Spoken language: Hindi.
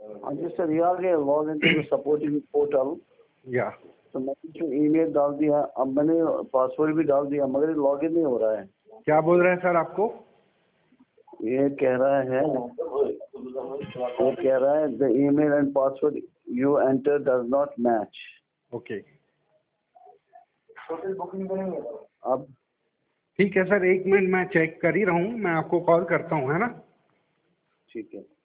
हाँ जी सर, ये आ गया लॉग इन सपोर्टिंग पोर्टल। या तो मैंने जो ईमेल डाल दिया, अब मैंने पासवर्ड भी डाल दिया, मगर लॉग इन नहीं हो रहा है। क्या बोल रहे हैं सर आपको? ये कह रहा है the email and password you enter does not match. Okay, अब ठीक है सर, 1 मिनट मैं चेक कर ही रहा हूँ, मैं आपको कॉल करता हूँ, है ना? ठीक है।